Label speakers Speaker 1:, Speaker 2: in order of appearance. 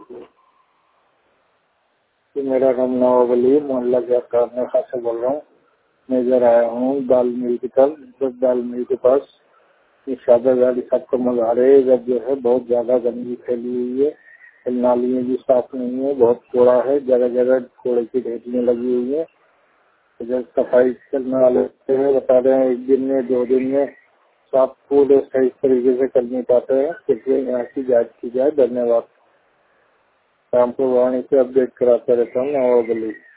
Speaker 1: कि मेरा नाम नवाबली मोहल्ला गया से बोल रहा हूँ। मैं इधर आया हूँ दाल मिल की तरफ, दाल मिल के पास ये सादा गाड़ी सबको मज़ारे इधर जो है बहुत ज्यादा गंदगी फैली हुई है। नालियाँ भी साफ नहीं है, बहुत कूड़ा है, जगह जगह कूड़े की ढेरियाँ लगी हुई है। इधर सफाई करने वाले हैं, बता रहे हैं 1 दिन में 2 दिन में साफ पूरे सही तरीके से कर नहीं पाते हैं। कृपया यहाँ की जाँच की जाए। धन्यवाद। शाम को वाणी से अपडेट कराता रहता हूँ नवाबली।